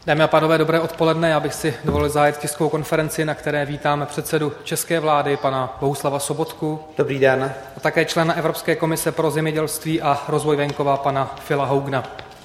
Dámy a pánové, dobré odpoledne. Já bych si dovolil zahájit tiskovou konferenci, na které vítáme předsedu české vlády, pana Bohuslava Sobotku. Dobrý den. A také člena Evropské komise pro zemědělství a rozvoj venkova, pana Phila Hogana.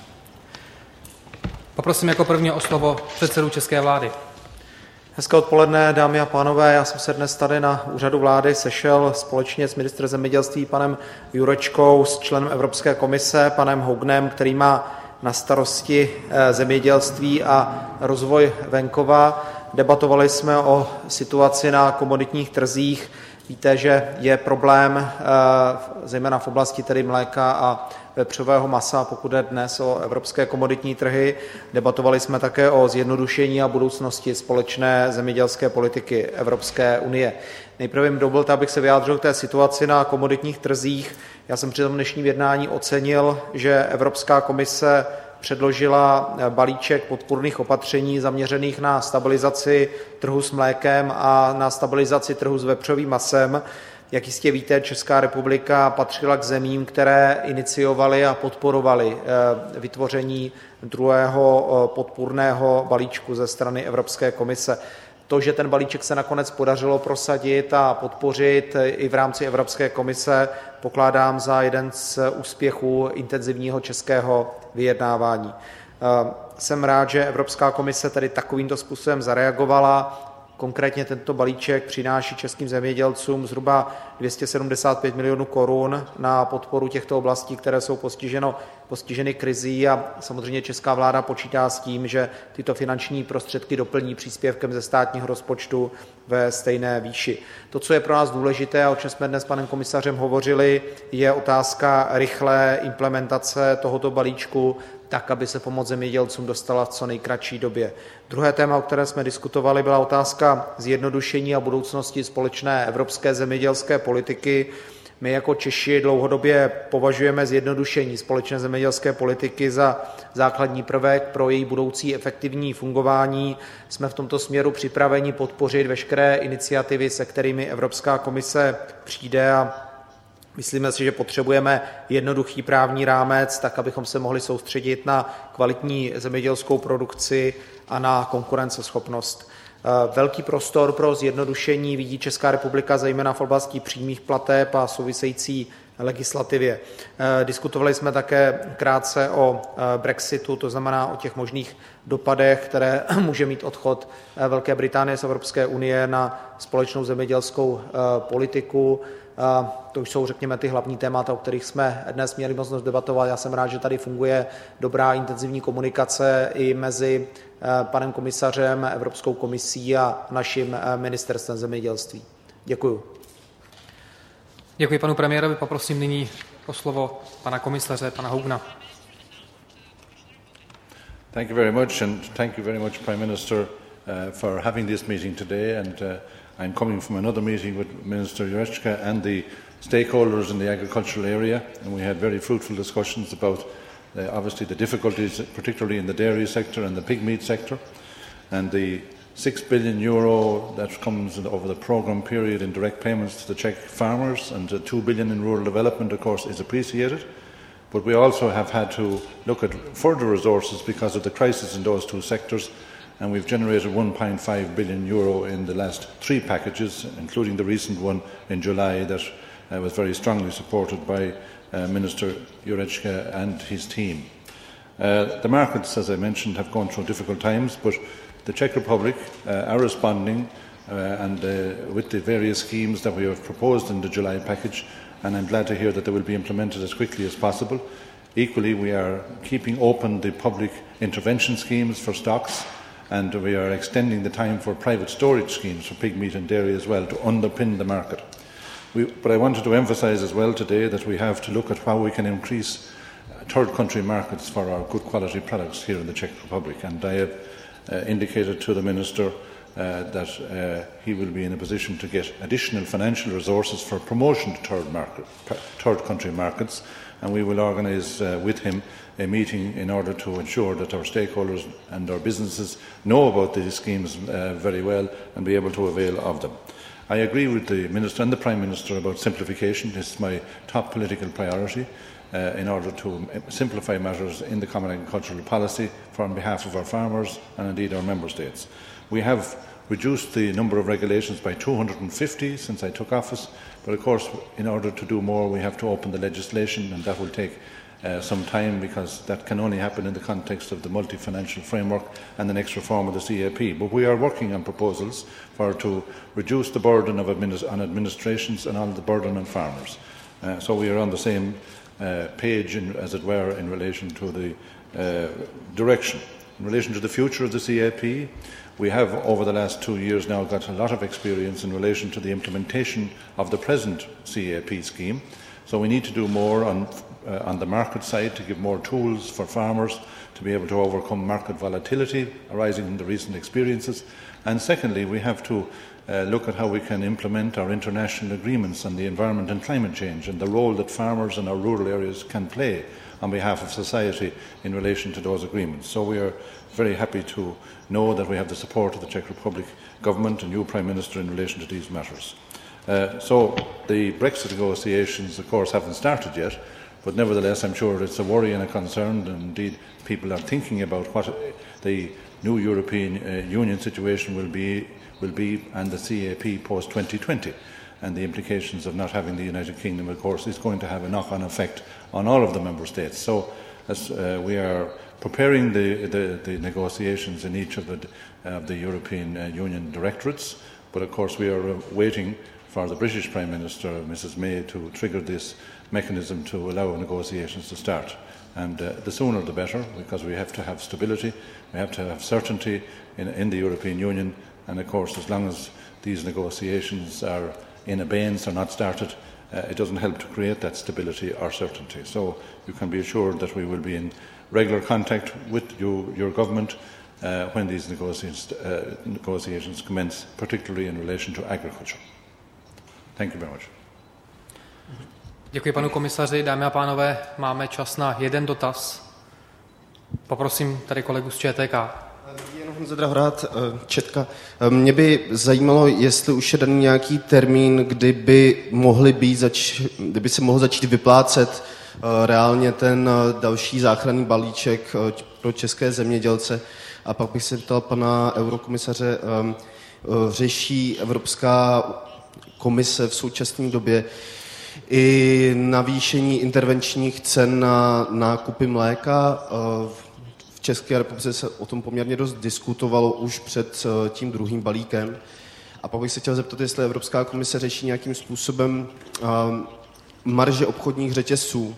Poprosím jako prvního o slovo předsedu české vlády. Hezké odpoledne, dámy a pánové. Já jsem se dnes tady na úřadu vlády sešel společně s ministrem zemědělství panem Jurečkou, s členem Evropské komise, panem Hoganem, který má na starosti zemědělství a rozvoj venkova. Debatovali jsme o situaci na komoditních trzích. Víte, že je problém zejména v oblasti tedy mléka a vepřového masa, pokud jde dnes o evropské komoditní trhy. Debatovali jsme také o zjednodušení a budoucnosti společné zemědělské politiky Evropské unie. Nejprve mi dovolte, abych se vyjádřil k té situaci na komoditních trzích. Já jsem při tom dnešním jednání ocenil, že Evropská komise předložila balíček podpůrných opatření zaměřených na stabilizaci trhu s mlékem a na stabilizaci trhu s vepřovým masem. Jak jistě víte, Česká republika patřila k zemím, které iniciovaly a podporovaly vytvoření druhého podpůrného balíčku ze strany Evropské komise. To, že ten balíček se nakonec podařilo prosadit a podpořit i v rámci Evropské komise, pokládám za jeden z úspěchů intenzivního českého vyjednávání. Jsem rád, že Evropská komise tedy takovýmto způsobem zareagovala. Konkrétně tento balíček přináší českým zemědělcům zhruba 275 milionů korun na podporu těchto oblastí, které jsou postiženy krizí, a samozřejmě česká vláda počítá s tím, že tyto finanční prostředky doplní příspěvkem ze státního rozpočtu ve stejné výši. To, co je pro nás důležité a o čem jsme dnes s panem komisařem hovořili, je otázka rychlé implementace tohoto balíčku, tak, aby se pomoc zemědělcům dostala v co nejkratší době. Druhé téma, o kterém jsme diskutovali, byla otázka zjednodušení a budoucnosti společné evropské zemědělské politiky. My jako Češi dlouhodobě považujeme zjednodušení společné zemědělské politiky za základní prvek pro její budoucí efektivní fungování. Jsme v tomto směru připraveni podpořit veškeré iniciativy, se kterými Evropská komise přijde, a myslíme si, že potřebujeme jednoduchý právní rámec, tak abychom se mohli soustředit na kvalitní zemědělskou produkci a na konkurenceschopnost. Velký prostor pro zjednodušení vidí Česká republika zejména v oblasti přímých plateb a související legislativě. Diskutovali jsme také krátce o Brexitu, to znamená o těch možných dopadech, které může mít odchod Velké Británie z Evropské unie na společnou zemědělskou politiku. To už jsou, řekněme, ty hlavní témata, o kterých jsme dnes měli možnost debatovat. Já jsem rád, že tady funguje dobrá intenzivní komunikace i mezi panem komisařem, Evropskou komisí a naším ministerstvem zemědělství. Děkuju. Děkuji panu premiérovi. Poprosím nyní o slovo pana komisaře, pana Hogana. Thank you very much, and thank you very much, Prime Minister, for having this meeting today. And I'm coming from another meeting with Minister Jurečka and the stakeholders in the agricultural area, and we had very fruitful discussions about obviously the difficulties, particularly in the dairy sector and the pig meat sector, and the €6 billion that comes over the programme period in direct payments to the Czech farmers, and the €2 billion in rural development, of course, is appreciated. But we also have had to look at further resources because of the crisis in those two sectors, and we've generated €1.5 billion in the last three packages, including the recent one in July that was very strongly supported by Minister Jurečka and his team. The markets, as I mentioned, have gone through difficult times, but the Czech Republic are responding with the various schemes that we have proposed in the July package, and I'm glad to hear that they will be implemented as quickly as possible. Equally, we are keeping open the public intervention schemes for stocks, and we are extending the time for private storage schemes for pig meat and dairy as well to underpin the market. But I wanted to emphasise as well today that we have to look at how we can increase third country markets for our good quality products here in the Czech Republic, and I have indicated to the Minister that he will be in a position to get additional financial resources for promotion to third country markets, and we will organise with him a meeting in order to ensure that our stakeholders and our businesses know about these schemes very well and be able to avail of them. I agree with the Minister and the Prime Minister about simplification. This is my top political priority in order to simplify matters in the Common Agricultural Policy on behalf of our farmers and indeed our Member States. We have reduced the number of regulations by 250 since I took office, but of course in order to do more we have to open the legislation, and that will take some time, because that can only happen in the context of the multi-financial framework and the next reform of the CAP. But we are working on proposals to reduce the burden on administrations and on the burden on farmers. So we are on the same page, as it were, in relation to the direction. In relation to the future of the CAP, we have over the last 2 years now got a lot of experience in relation to the implementation of the present CAP scheme. So we need to do more on the market side to give more tools for farmers to be able to overcome market volatility arising from the recent experiences. And secondly, we have to look at how we can implement our international agreements on the environment and climate change and the role that farmers in our rural areas can play on behalf of society in relation to those agreements. So we are very happy to know that we have the support of the Czech Republic government and new Prime Minister in relation to these matters. So the Brexit negotiations, of course, haven't started yet, but nevertheless I'm sure it's a worry and a concern, and indeed people are thinking about what the new European Union situation will be and the CAP post-2020, and the implications of not having the United Kingdom, of course, is going to have a knock-on effect on all of the Member States. So as we are preparing the negotiations in each of the European Union directorates, but of course we are waiting for the British Prime Minister, Mrs May, to trigger this mechanism to allow negotiations to start. And the sooner the better, because we have to have stability, we have to have certainty in the European Union, and of course as long as these negotiations are in abeyance or not started, it doesn't help to create that stability or certainty. So you can be assured that we will be in regular contact with your government when these negotiations commence, particularly in relation to agriculture. Thank you very much. Děkuji panu komisaři. Dámy a pánové, máme čas na jeden dotaz. Poprosím tady kolegu z ČTK. Jenom Honza Drahorát, Četka. Mě by zajímalo, jestli už je daný nějaký termín, kdyby se mohl začít vyplácet reálně ten další záchranný balíček pro české zemědělce. A pak bych se ptal pana eurokomisaře, řeší Evropská komise v současné době i navýšení intervenčních cen na nákupy mléka. V České republice se o tom poměrně dost diskutovalo už před tím druhým balíkem. A pak bych se chtěl zeptat, jestli Evropská komise řeší nějakým způsobem marže obchodních řetězců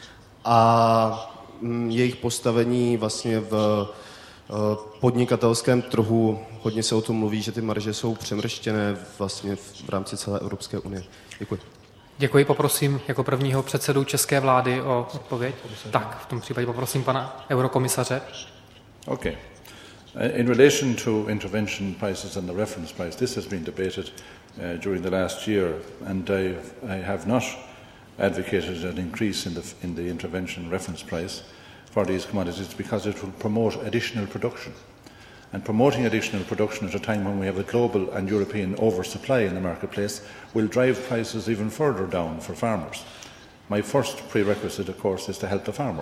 a jejich postavení vlastně v podnikatelském trhu. Hodně se o tom mluví, že ty marže jsou přemrštěné vlastně v rámci celé Evropské unie. Děkuji. Děkuji, poprosím jako prvního předsedu české vlády o odpověď. Tak, v tom případě poprosím pana eurokomisaře. Okay. In relation to intervention prices and the reference price, this has been debated during the last year, and I have not advocated an increase in the intervention reference price for these commodities because it will promote additional production. And promoting additional production at a time when we have a global and European oversupply in the marketplace will drive prices even further down for farmers. My first prerequisite, of course, is to help the farmer.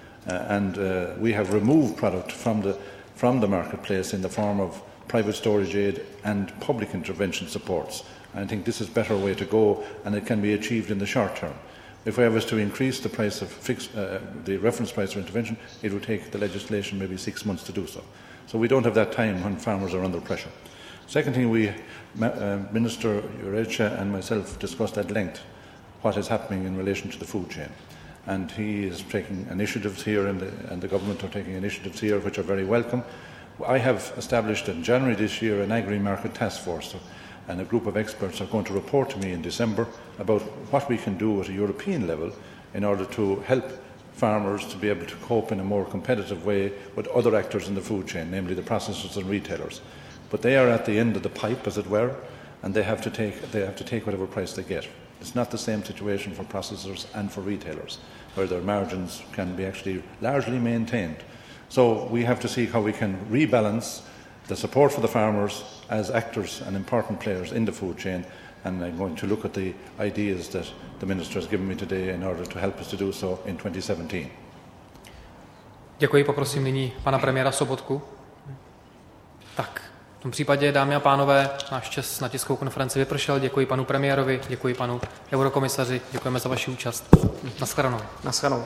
We have removed product from the marketplace in the form of private storage aid and public intervention supports. I think this is a better way to go, and it can be achieved in the short term. If I was to increase the price of the reference price for intervention, it would take the legislation maybe 6 months to do so. So we don't have that time when farmers are under pressure. Second thing, Minister Jurečka and myself discussed at length what is happening in relation to the food chain. And he is taking initiatives here, and the government are taking initiatives here which are very welcome. I have established in January this year an agri-market task force, and a group of experts are going to report to me in December about what we can do at a European level in order to help farmers to be able to cope in a more competitive way with other actors in the food chain, namely the processors and retailers. But they are at the end of the pipe, as it were, and they have to take whatever price they get. It's not the same situation for processors and for retailers, where their margins can be actually largely maintained. So we have to see how we can rebalance the support for the farmers as actors and important players in the food chain, and I'm going to look at the ideas that the Minister has given me today in order to help us to do so in 2017. Děkuji, poprosím nyní pana premiéra Sobotku. Tak, v tom případě, dámy a pánové, náš čas na tiskovou konferenci vypršel. Děkuji panu premiérovi, děkuji panu eurokomisaři, děkujeme za vaši účast. Naschledanou. Naschledanou.